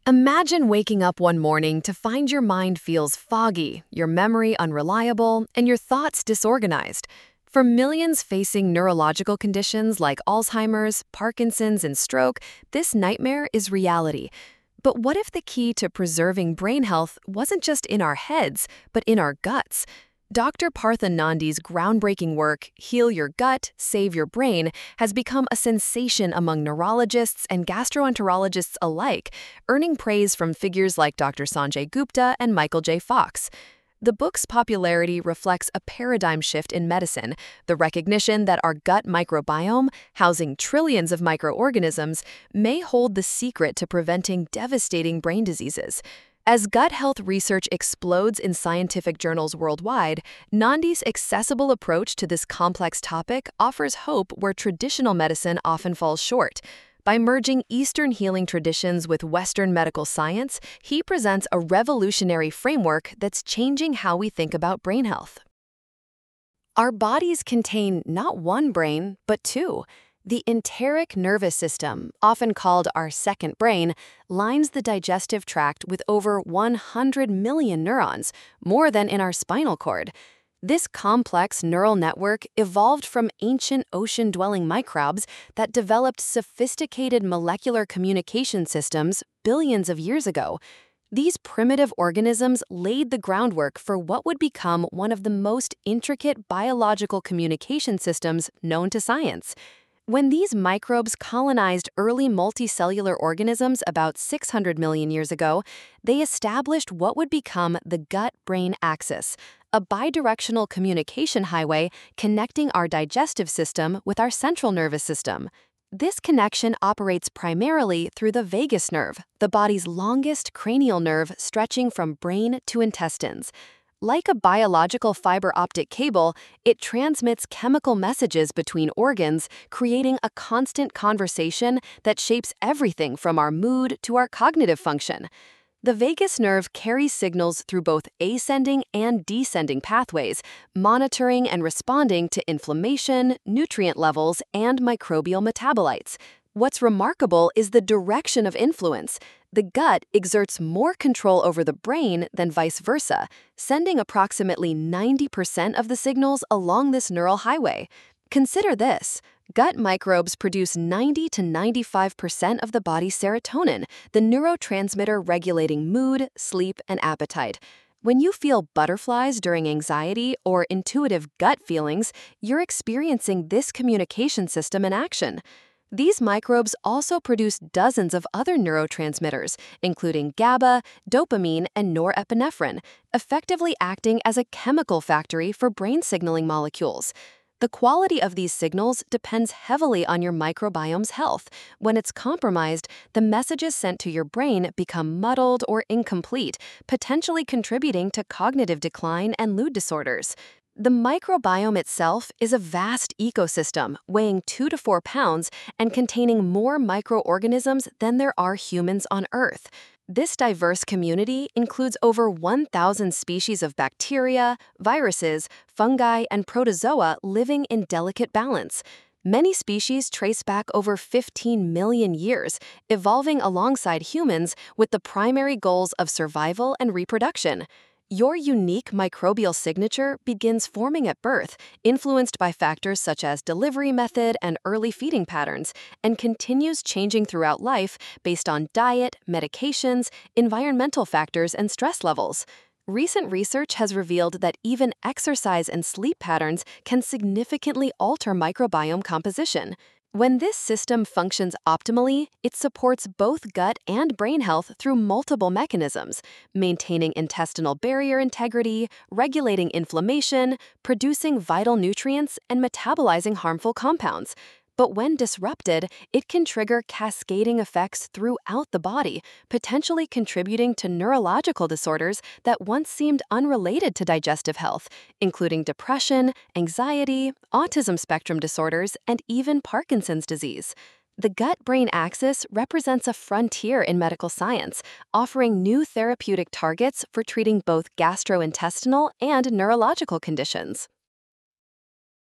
Imagine waking up one morning to find your mind feels foggy, your memory unreliable, and your thoughts disorganized. For millions facing neurological conditions like Alzheimer's, Parkinson's, and stroke, this nightmare is reality. But what if the key to preserving brain health wasn't just in our heads, but in our guts? Dr. Partha Nandi's groundbreaking work, Heal Your Gut, Save Your Brain, has become a sensation among neurologists and gastroenterologists alike, earning praise from figures like Dr. Sanjay Gupta and Michael J. Fox. The book's popularity reflects a paradigm shift in medicine, the recognition that our gut microbiome, housing trillions of microorganisms, may hold the secret to preventing devastating brain diseases. As gut health research explodes in scientific journals worldwide, Nandi's accessible approach to this complex topic offers hope where traditional medicine often falls short. By merging Eastern healing traditions with Western medical science, he presents a revolutionary framework that's changing how we think about brain health. Our bodies contain not one brain, but two. The enteric nervous system, often called our second brain, lines the digestive tract with over 100 million neurons, more than in our spinal cord. This complex neural network evolved from ancient ocean-dwelling microbes that developed sophisticated molecular communication systems billions of years ago. These primitive organisms laid the groundwork for what would become one of the most intricate biological communication systems known to science. When these microbes colonized early multicellular organisms about 600 million years ago, they established what would become the gut-brain axis, a bidirectional communication highway connecting our digestive system with our central nervous system. This connection operates primarily through the vagus nerve, the body's longest cranial nerve stretching from brain to intestines. Like a biological fiber optic cable, it transmits chemical messages between organs, creating a constant conversation that shapes everything from our mood to our cognitive function. The vagus nerve carries signals through both ascending and descending pathways, monitoring and responding to inflammation, nutrient levels, and microbial metabolites. What's remarkable is the direction of influence. The gut exerts more control over the brain than vice versa, sending approximately 90% of the signals along this neural highway. Consider this. Gut microbes produce 90 to 95% of the body's serotonin, the neurotransmitter regulating mood, sleep, and appetite. When you feel butterflies during anxiety or intuitive gut feelings, you're experiencing this communication system in action. These microbes also produce dozens of other neurotransmitters, including GABA, dopamine, and norepinephrine, effectively acting as a chemical factory for brain signaling molecules. The quality of these signals depends heavily on your microbiome's health. When it's compromised, the messages sent to your brain become muddled or incomplete, potentially contributing to cognitive decline and mood disorders. The microbiome itself is a vast ecosystem weighing 2 to 4 pounds and containing more microorganisms than there are humans on Earth. This diverse community includes over 1,000 species of bacteria, viruses, fungi, and protozoa living in delicate balance. Many species trace back over 15 million years, evolving alongside humans with the primary goals of survival and reproduction. Your unique microbial signature begins forming at birth, influenced by factors such as delivery method and early feeding patterns, and continues changing throughout life based on diet, medications, environmental factors, and stress levels. Recent research has revealed that even exercise and sleep patterns can significantly alter microbiome composition. When this system functions optimally, it supports both gut and brain health through multiple mechanisms, maintaining intestinal barrier integrity, regulating inflammation, producing vital nutrients, and metabolizing harmful compounds. But when disrupted, it can trigger cascading effects throughout the body, potentially contributing to neurological disorders that once seemed unrelated to digestive health, including depression, anxiety, autism spectrum disorders, and even Parkinson's disease. The gut-brain axis represents a frontier in medical science, offering new therapeutic targets for treating both gastrointestinal and neurological conditions.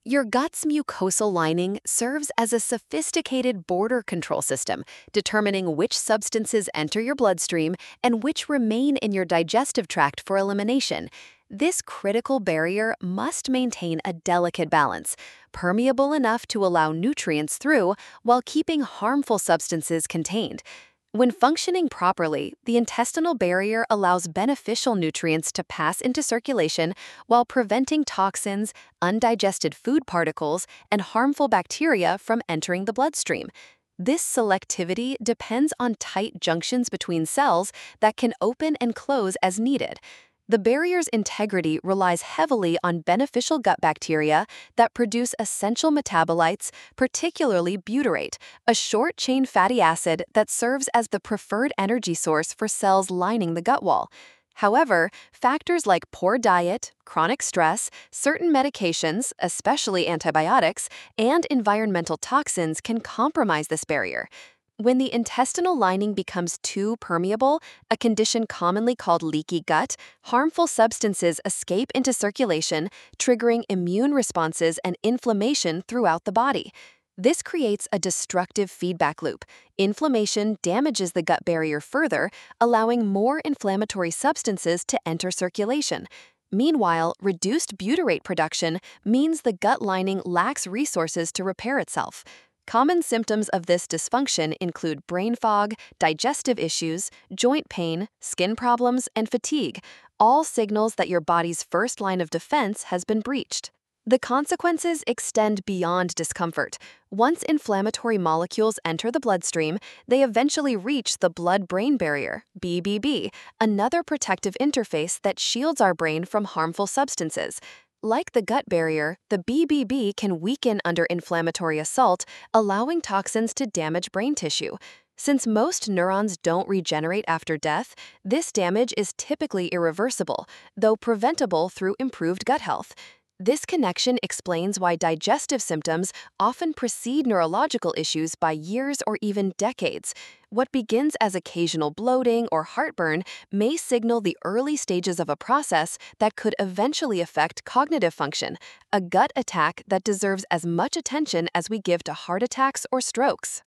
Your gut's mucosal lining serves as a sophisticated border control system, determining which substances enter your bloodstream and which remain in your digestive tract for elimination. This critical barrier must maintain a delicate balance, permeable enough to allow nutrients through while keeping harmful substances contained. When functioning properly, the intestinal barrier allows beneficial nutrients to pass into circulation while preventing toxins, undigested food particles, and harmful bacteria from entering the bloodstream. This selectivity depends on tight junctions between cells that can open and close as needed. The barrier's integrity relies heavily on beneficial gut bacteria that produce essential metabolites, particularly butyrate, a short-chain fatty acid that serves as the preferred energy source for cells lining the gut wall. However, factors like poor diet, chronic stress, certain medications, especially antibiotics, and environmental toxins can compromise this barrier. When the intestinal lining becomes too permeable, a condition commonly called leaky gut, harmful substances escape into circulation, triggering immune responses and inflammation throughout the body. This creates a destructive feedback loop. Inflammation damages the gut barrier further, allowing more inflammatory substances to enter circulation. Meanwhile, reduced butyrate production means the gut lining lacks resources to repair itself. Common symptoms of this dysfunction include brain fog, digestive issues, joint pain, skin problems, and fatigue, all signals that your body's first line of defense has been breached. The consequences extend beyond discomfort. Once inflammatory molecules enter the bloodstream, they eventually reach the blood-brain barrier, BBB, another protective interface that shields our brain from harmful substances. Like the gut barrier, the BBB can weaken under inflammatory assault, allowing toxins to damage brain tissue. Since most neurons don't regenerate after death, this damage is typically irreversible, though preventable through improved gut health. This connection explains why digestive symptoms often precede neurological issues by years or even decades. What begins as occasional bloating or heartburn may signal the early stages of a process that could eventually affect cognitive function, a gut attack that deserves as much attention as we give to heart attacks or strokes.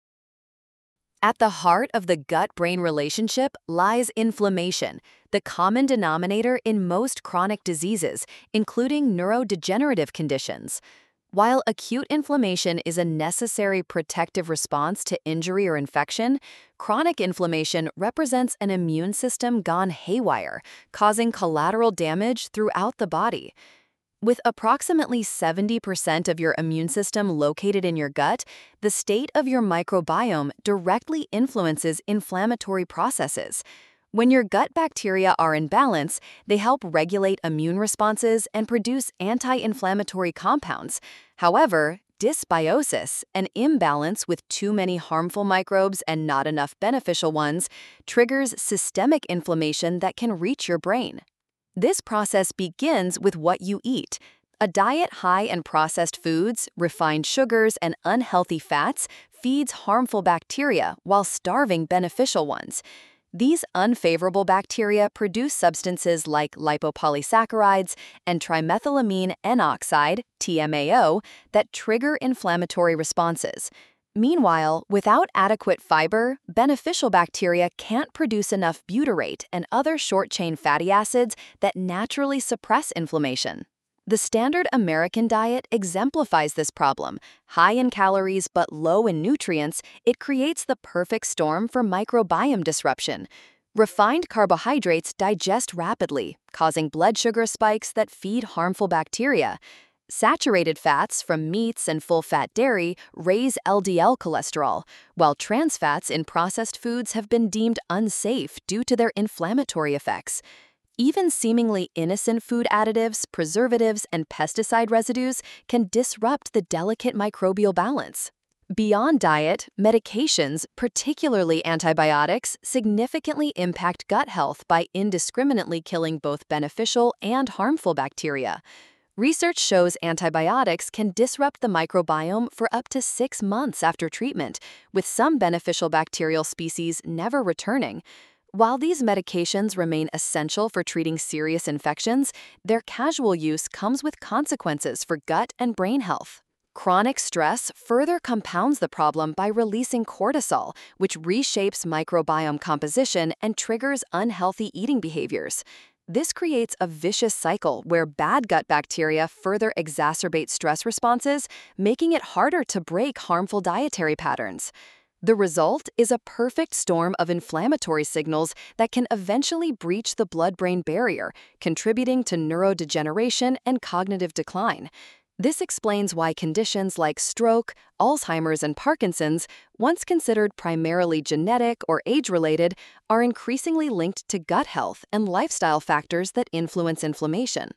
At the heart of the gut-brain relationship lies inflammation, the common denominator in most chronic diseases, including neurodegenerative conditions. While acute inflammation is a necessary protective response to injury or infection, chronic inflammation represents an immune system gone haywire, causing collateral damage throughout the body. With approximately 70% of your immune system located in your gut, the state of your microbiome directly influences inflammatory processes. When your gut bacteria are in balance, they help regulate immune responses and produce anti-inflammatory compounds. However, dysbiosis, an imbalance with too many harmful microbes and not enough beneficial ones, triggers systemic inflammation that can reach your brain. This process begins with what you eat. A diet high in processed foods, refined sugars, and unhealthy fats feeds harmful bacteria while starving beneficial ones. These unfavorable bacteria produce substances like lipopolysaccharides and trimethylamine N-oxide, TMAO, that trigger inflammatory responses. Meanwhile, without adequate fiber, beneficial bacteria can't produce enough butyrate and other short-chain fatty acids that naturally suppress inflammation. The standard American diet exemplifies this problem. High in calories but low in nutrients, it creates the perfect storm for microbiome disruption. Refined carbohydrates digest rapidly, causing blood sugar spikes that feed harmful bacteria. Saturated fats from meats and full-fat dairy raise LDL cholesterol, while trans fats in processed foods have been deemed unsafe due to their inflammatory effects. Even seemingly innocent food additives, preservatives, and pesticide residues can disrupt the delicate microbial balance. Beyond diet, medications, particularly antibiotics, significantly impact gut health by indiscriminately killing both beneficial and harmful bacteria. Research shows antibiotics can disrupt the microbiome for up to 6 months after treatment, with some beneficial bacterial species never returning. While these medications remain essential for treating serious infections, their casual use comes with consequences for gut and brain health. Chronic stress further compounds the problem by releasing cortisol, which reshapes microbiome composition and triggers unhealthy eating behaviors. This creates a vicious cycle where bad gut bacteria further exacerbate stress responses, making it harder to break harmful dietary patterns. The result is a perfect storm of inflammatory signals that can eventually breach the blood-brain barrier, contributing to neurodegeneration and cognitive decline. This explains why conditions like stroke, Alzheimer's, and Parkinson's, once considered primarily genetic or age-related, are increasingly linked to gut health and lifestyle factors that influence inflammation.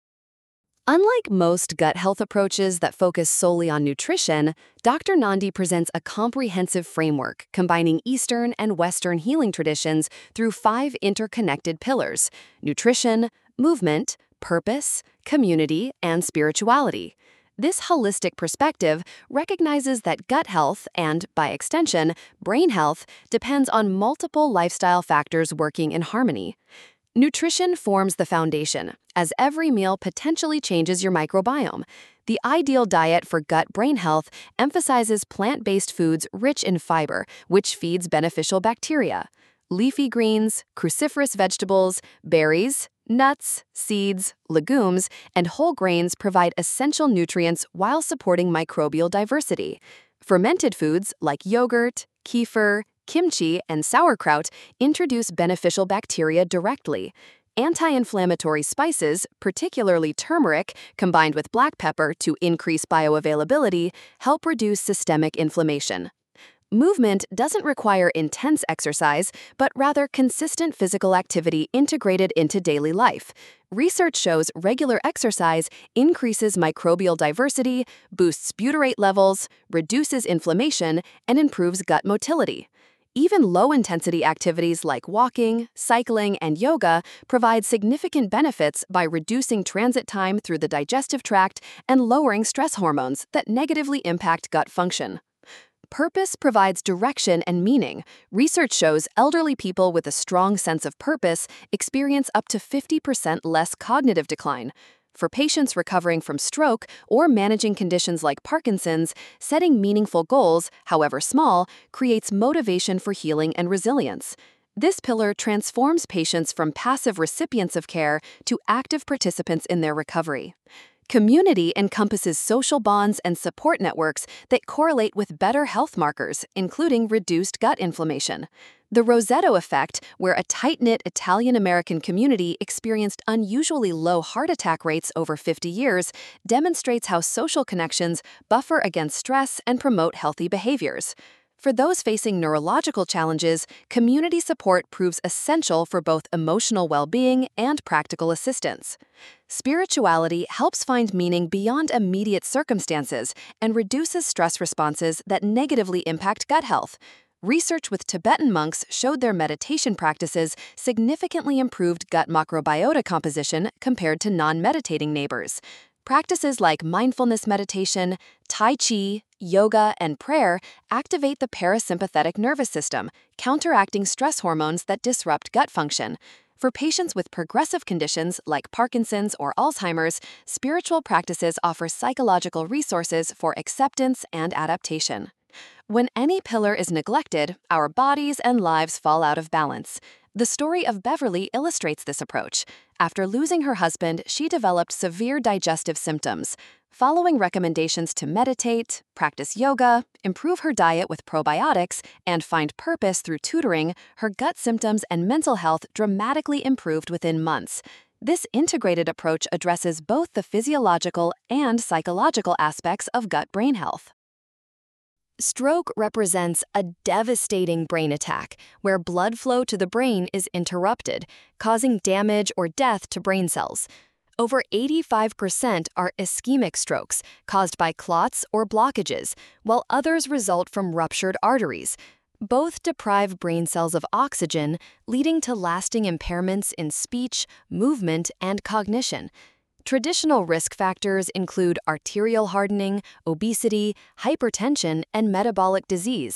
Unlike most gut health approaches that focus solely on nutrition, Dr. Nandi presents a comprehensive framework combining Eastern and Western healing traditions through 5 interconnected pillars: nutrition, movement, purpose, community, and spirituality. This holistic perspective recognizes that gut health and, by extension, brain health depends on multiple lifestyle factors working in harmony. Nutrition forms the foundation, as every meal potentially changes your microbiome. The ideal diet for gut-brain health emphasizes plant-based foods rich in fiber, which feeds beneficial bacteria. Leafy greens, cruciferous vegetables, berries, nuts, seeds, legumes, and whole grains provide essential nutrients while supporting microbial diversity. Fermented foods like yogurt, kefir, kimchi, and sauerkraut introduce beneficial bacteria directly. Anti-inflammatory spices, particularly turmeric, combined with black pepper to increase bioavailability, help reduce systemic inflammation. Movement doesn't require intense exercise, but rather consistent physical activity integrated into daily life. Research shows regular exercise increases microbial diversity, boosts butyrate levels, reduces inflammation, and improves gut motility. Even low-intensity activities like walking, cycling, and yoga provide significant benefits by reducing transit time through the digestive tract and lowering stress hormones that negatively impact gut function. Purpose provides direction and meaning. Research shows elderly people with a strong sense of purpose experience up to 50% less cognitive decline. For patients recovering from stroke or managing conditions like Parkinson's, setting meaningful goals, however small, creates motivation for healing and resilience. This pillar transforms patients from passive recipients of care to active participants in their recovery. Community encompasses social bonds and support networks that correlate with better health markers, including reduced gut inflammation. The Rosetto effect, where a tight-knit Italian-American community experienced unusually low heart attack rates over 50 years, demonstrates how social connections buffer against stress and promote healthy behaviors. For those facing neurological challenges, community support proves essential for both emotional well-being and practical assistance. Spirituality helps find meaning beyond immediate circumstances and reduces stress responses that negatively impact gut health. Research with Tibetan monks showed their meditation practices significantly improved gut microbiota composition compared to non-meditating neighbors. Practices like mindfulness meditation, Tai Chi, yoga, and prayer activate the parasympathetic nervous system, counteracting stress hormones that disrupt gut function. For patients with progressive conditions like Parkinson's or Alzheimer's, spiritual practices offer psychological resources for acceptance and adaptation. When any pillar is neglected, our bodies and lives fall out of balance. The story of Beverly illustrates this approach. After losing her husband, she developed severe digestive symptoms. Following recommendations to meditate, practice yoga, improve her diet with probiotics, and find purpose through tutoring, her gut symptoms and mental health dramatically improved within months. This integrated approach addresses both the physiological and psychological aspects of gut-brain health. Stroke represents a devastating brain attack where blood flow to the brain is interrupted, causing damage or death to brain cells. Over 85% are ischemic strokes caused by clots or blockages, while others result from ruptured arteries. Both deprive brain cells of oxygen, leading to lasting impairments in speech, movement, and cognition. Traditional risk factors include arterial hardening, obesity, hypertension, and metabolic disease.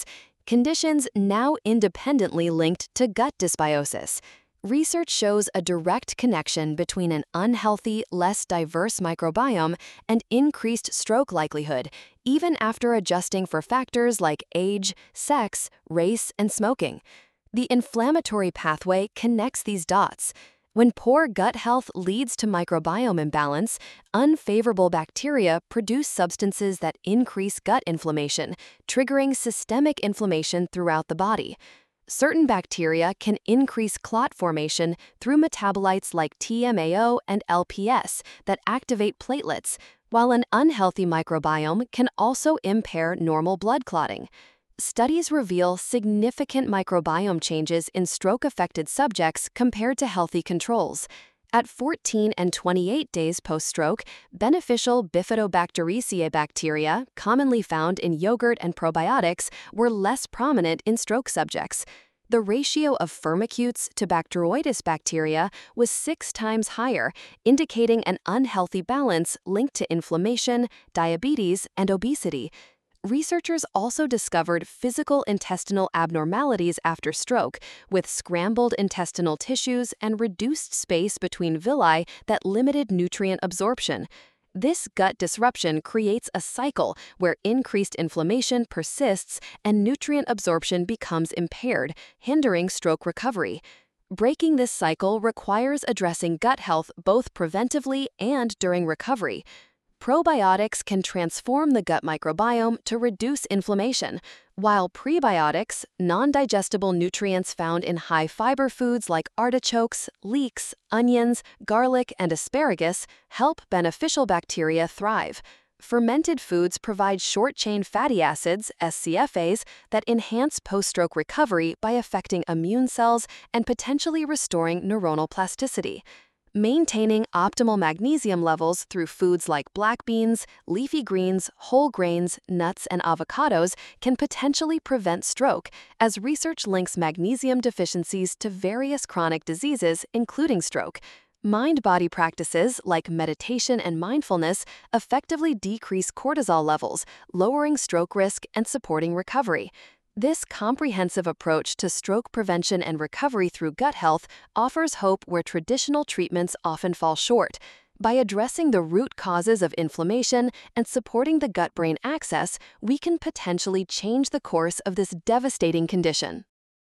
conditions now independently linked to gut dysbiosis. Research shows a direct connection between an unhealthy, less diverse microbiome and increased stroke likelihood, even after adjusting for factors like age, sex, race, and smoking. The inflammatory pathway connects these dots. When poor gut health leads to microbiome imbalance, unfavorable bacteria produce substances that increase gut inflammation, triggering systemic inflammation throughout the body. Certain bacteria can increase clot formation through metabolites like TMAO and LPS that activate platelets, while an unhealthy microbiome can also impair normal blood clotting. Studies reveal significant microbiome changes in stroke-affected subjects compared to healthy controls. At 14 and 28 days post-stroke, beneficial Bifidobacteriaceae bacteria, commonly found in yogurt and probiotics, were less prominent in stroke subjects. The ratio of Firmicutes to Bacteroides bacteria was 6 times higher, indicating an unhealthy balance linked to inflammation, diabetes, and obesity. Researchers also discovered physical intestinal abnormalities after stroke, with scrambled intestinal tissues and reduced space between villi that limited nutrient absorption. This gut disruption creates a cycle where increased inflammation persists and nutrient absorption becomes impaired, hindering stroke recovery. Breaking this cycle requires addressing gut health both preventively and during recovery. Probiotics can transform the gut microbiome to reduce inflammation, while prebiotics, non-digestible nutrients found in high-fiber foods like artichokes, leeks, onions, garlic, and asparagus, help beneficial bacteria thrive. Fermented foods provide short-chain fatty acids, SCFAs, that enhance post-stroke recovery by affecting immune cells and potentially restoring neuronal plasticity. Maintaining optimal magnesium levels through foods like black beans, leafy greens, whole grains, nuts, and avocados can potentially prevent stroke, as research links magnesium deficiencies to various chronic diseases, including stroke. Mind-body practices like meditation and mindfulness effectively decrease cortisol levels, lowering stroke risk and supporting recovery. This comprehensive approach to stroke prevention and recovery through gut health offers hope where traditional treatments often fall short. By addressing the root causes of inflammation and supporting the gut-brain axis, we can potentially change the course of this devastating condition.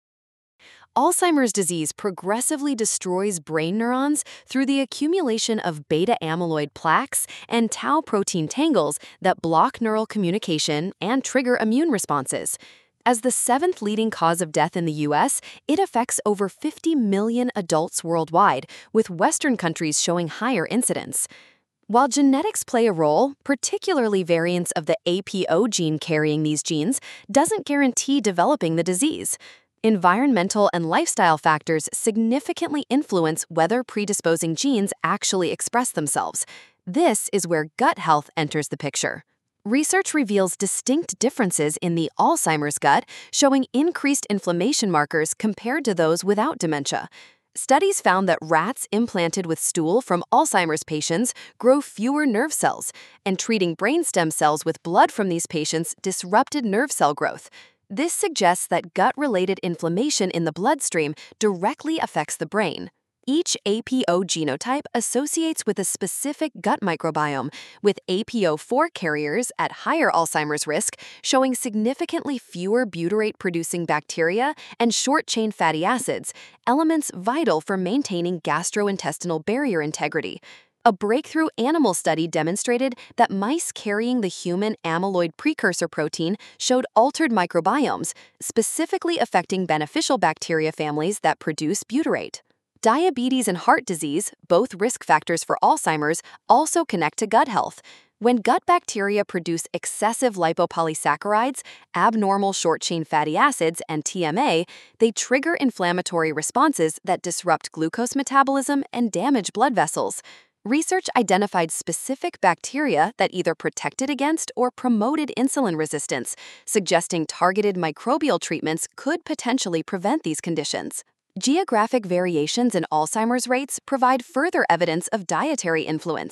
Alzheimer's disease progressively destroys brain neurons through the accumulation of beta-amyloid plaques and tau protein tangles that block neural communication and trigger immune responses. As the 7th leading cause of death in the U.S., it affects over 50 million adults worldwide, with Western countries showing higher incidence. While genetics play a role, particularly variants of the APO gene carrying these genes doesn't guarantee developing the disease. Environmental and lifestyle factors significantly influence whether predisposing genes actually express themselves. This is where gut health enters the picture. Research reveals distinct differences in the Alzheimer's gut, showing increased inflammation markers compared to those without dementia. Studies found that rats implanted with stool from Alzheimer's patients grow fewer nerve cells, and treating brain stem cells with blood from these patients disrupted nerve cell growth. This suggests that gut-related inflammation in the bloodstream directly affects the brain. Each APO genotype associates with a specific gut microbiome, with APO4 carriers at higher Alzheimer's risk showing significantly fewer butyrate-producing bacteria and short-chain fatty acids, elements vital for maintaining gastrointestinal barrier integrity. A breakthrough animal study demonstrated that mice carrying the human amyloid precursor protein showed altered microbiomes, specifically affecting beneficial bacteria families that produce butyrate. Diabetes and heart disease, both risk factors for Alzheimer's, also connect to gut health. When gut bacteria produce excessive lipopolysaccharides, abnormal short-chain fatty acids, and TMA, they trigger inflammatory responses that disrupt glucose metabolism and damage blood vessels. Research identified specific bacteria that either protected against or promoted insulin resistance, suggesting targeted microbial treatments could potentially prevent these conditions. Geographic variations in Alzheimer's rates provide further evidence of dietary influence.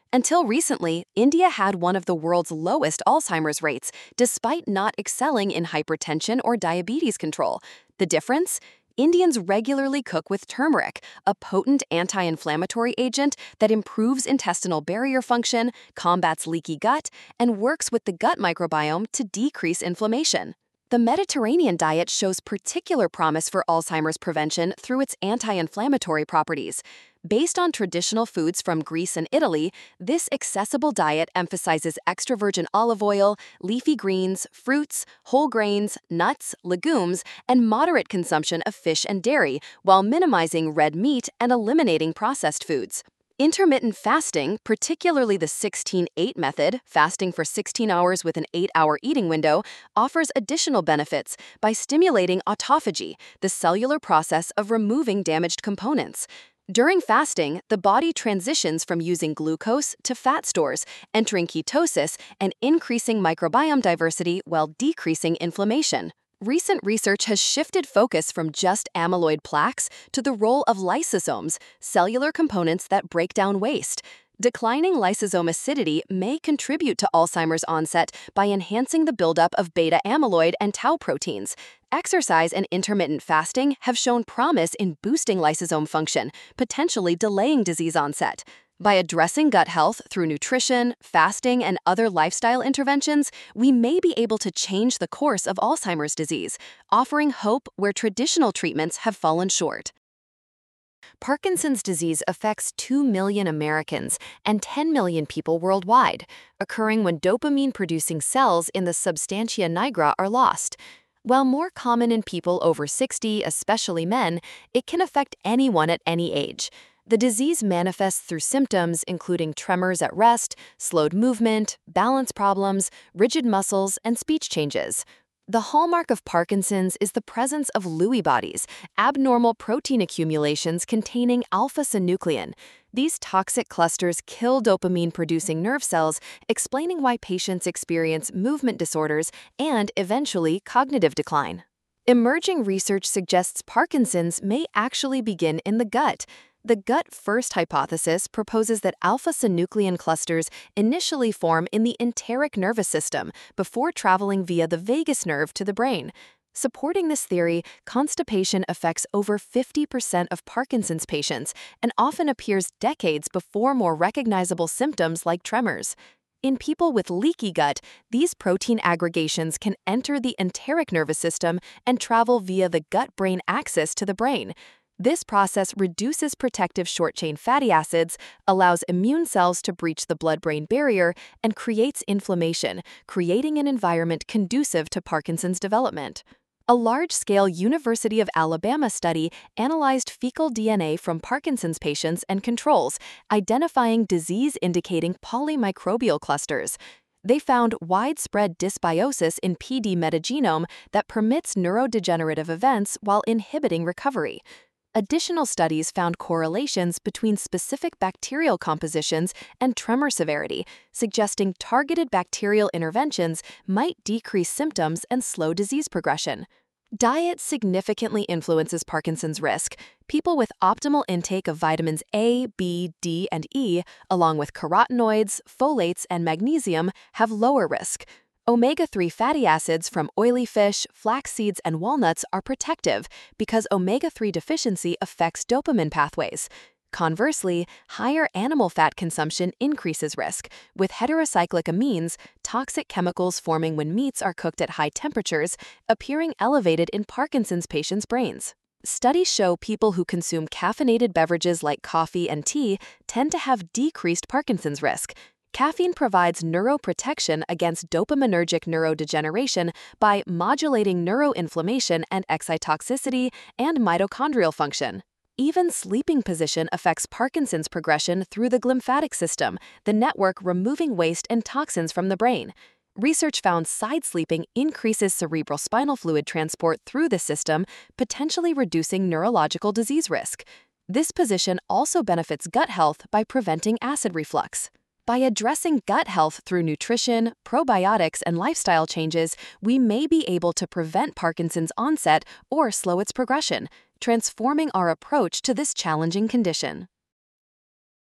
Until recently, India had one of the world's lowest Alzheimer's rates, despite not excelling in hypertension or diabetes control. The difference? Indians regularly cook with turmeric, a potent anti-inflammatory agent that improves intestinal barrier function, combats leaky gut, and works with the gut microbiome to decrease inflammation. The Mediterranean diet shows particular promise for Alzheimer's prevention through its anti-inflammatory properties. Based on traditional foods from Greece and Italy, this accessible diet emphasizes extra virgin olive oil, leafy greens, fruits, whole grains, nuts, legumes, and moderate consumption of fish and dairy, while minimizing red meat and eliminating processed foods. Intermittent fasting, particularly the 16-8 method, fasting for 16 hours with an 8-hour eating window, offers additional benefits by stimulating autophagy, the cellular process of removing damaged components. During fasting, the body transitions from using glucose to fat stores, entering ketosis and increasing microbiome diversity while decreasing inflammation. Recent research has shifted focus from just amyloid plaques to the role of lysosomes, cellular components that break down waste. Declining lysosome acidity may contribute to Alzheimer's onset by enhancing the buildup of beta amyloid and tau proteins. Exercise and intermittent fasting have shown promise in boosting lysosome function, potentially delaying disease onset. By addressing gut health through nutrition, fasting, and other lifestyle interventions, we may be able to change the course of Alzheimer's disease, offering hope where traditional treatments have fallen short. Parkinson's disease affects 2 million Americans and 10 million people worldwide, occurring when dopamine-producing cells in the substantia nigra are lost. While more common in people over 60, especially men, it can affect anyone at any age. The disease manifests through symptoms including tremors at rest, slowed movement, balance problems, rigid muscles, and speech changes. The hallmark of Parkinson's is the presence of Lewy bodies, abnormal protein accumulations containing alpha-synuclein. These toxic clusters kill dopamine-producing nerve cells, explaining why patients experience movement disorders and, eventually, cognitive decline. Emerging research suggests Parkinson's may actually begin in the gut. The gut-first hypothesis proposes that alpha-synuclein clusters initially form in the enteric nervous system before traveling via the vagus nerve to the brain. Supporting this theory, constipation affects over 50% of Parkinson's patients and often appears decades before more recognizable symptoms like tremors. In people with leaky gut, these protein aggregations can enter the enteric nervous system and travel via the gut-brain axis to the brain. This process reduces protective short-chain fatty acids, allows immune cells to breach the blood-brain barrier, and creates inflammation, creating an environment conducive to Parkinson's development. A large-scale University of Alabama study analyzed fecal DNA from Parkinson's patients and controls, identifying disease-indicating polymicrobial clusters. They found widespread dysbiosis in PD metagenome that permits neurodegenerative events while inhibiting recovery. Additional studies found correlations between specific bacterial compositions and tremor severity, suggesting targeted bacterial interventions might decrease symptoms and slow disease progression. Diet significantly influences Parkinson's risk. People with optimal intake of vitamins A, B, D, and E, along with carotenoids, folates, and magnesium, have lower risk. Omega-3 fatty acids from oily fish, flax seeds, and walnuts are protective because omega-3 deficiency affects dopamine pathways. Conversely, higher animal fat consumption increases risk, with heterocyclic amines, toxic chemicals forming when meats are cooked at high temperatures, appearing elevated in Parkinson's patients' brains. Studies show people who consume caffeinated beverages like coffee and tea tend to have decreased Parkinson's risk. Caffeine provides neuroprotection against dopaminergic neurodegeneration by modulating neuroinflammation and excitotoxicity and mitochondrial function. Even sleeping position affects Parkinson's progression through the glymphatic system, the network removing waste and toxins from the brain. Research found side sleeping increases cerebrospinal fluid transport through the system, potentially reducing neurological disease risk. This position also benefits gut health by preventing acid reflux. By addressing gut health through nutrition, probiotics, and lifestyle changes, we may be able to prevent Parkinson's onset or slow its progression, transforming our approach to this challenging condition.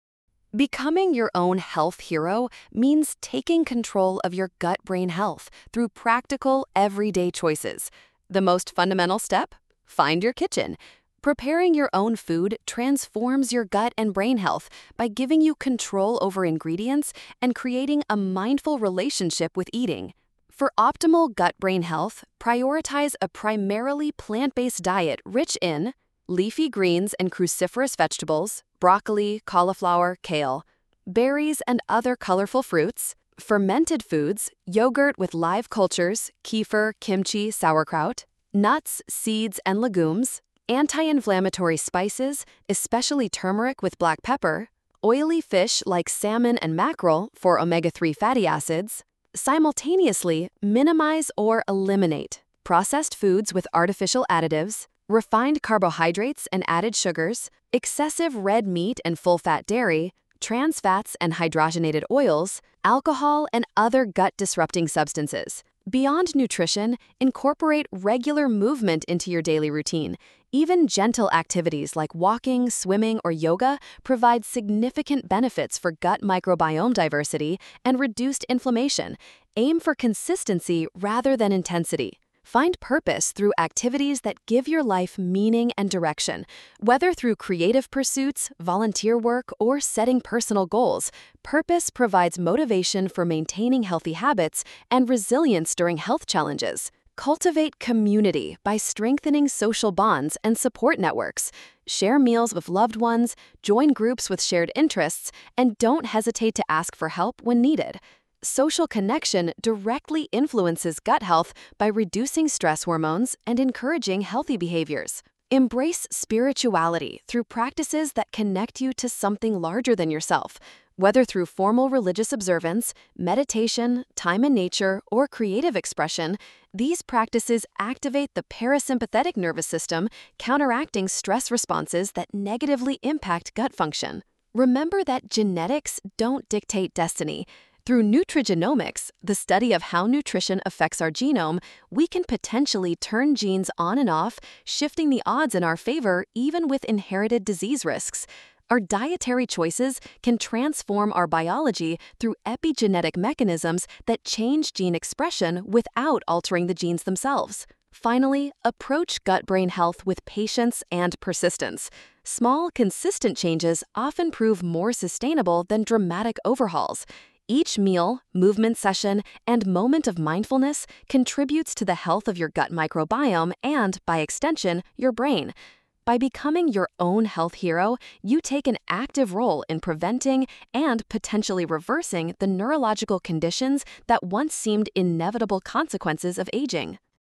Becoming your own health hero means taking control of your gut-brain health through practical, everyday choices. The most fundamental step? Find your kitchen. Preparing your own food transforms your gut and brain health by giving you control over ingredients and creating a mindful relationship with eating. For optimal gut-brain health, prioritize a primarily plant-based diet rich in leafy greens and cruciferous vegetables, broccoli, cauliflower, kale, berries and other colorful fruits, fermented foods, yogurt with live cultures, kefir, kimchi, sauerkraut, nuts, seeds, and legumes, anti-inflammatory spices, especially turmeric with black pepper, oily fish like salmon and mackerel for omega-3 fatty acids. Simultaneously, minimize or eliminate processed foods with artificial additives, refined carbohydrates and added sugars, excessive red meat and full-fat dairy, trans fats and hydrogenated oils, alcohol, and other gut-disrupting substances. Beyond nutrition, incorporate regular movement into your daily routine. Even gentle activities like walking, swimming, or yoga provide significant benefits for gut microbiome diversity and reduced inflammation. Aim for consistency rather than intensity. Find purpose through activities that give your life meaning and direction. Whether through creative pursuits, volunteer work, or setting personal goals, purpose provides motivation for maintaining healthy habits and resilience during health challenges. Cultivate community by strengthening social bonds and support networks. Share meals with loved ones, join groups with shared interests, and don't hesitate to ask for help when needed. Social connection directly influences gut health by reducing stress hormones and encouraging healthy behaviors. Embrace spirituality through practices that connect you to something larger than yourself. Whether through formal religious observance, meditation, time in nature, or creative expression, these practices activate the parasympathetic nervous system, counteracting stress responses that negatively impact gut function. Remember that genetics don't dictate destiny. Through nutrigenomics, the study of how nutrition affects our genome, we can potentially turn genes on and off, shifting the odds in our favor even with inherited disease risks. Our dietary choices can transform our biology through epigenetic mechanisms that change gene expression without altering the genes themselves. Finally, approach gut-brain health with patience and persistence. Small, consistent changes often prove more sustainable than dramatic overhauls. Each meal, movement session, and moment of mindfulness contributes to the health of your gut microbiome and, by extension, your brain. By becoming your own health hero, you take an active role in preventing and potentially reversing the neurological conditions that once seemed inevitable consequences of aging.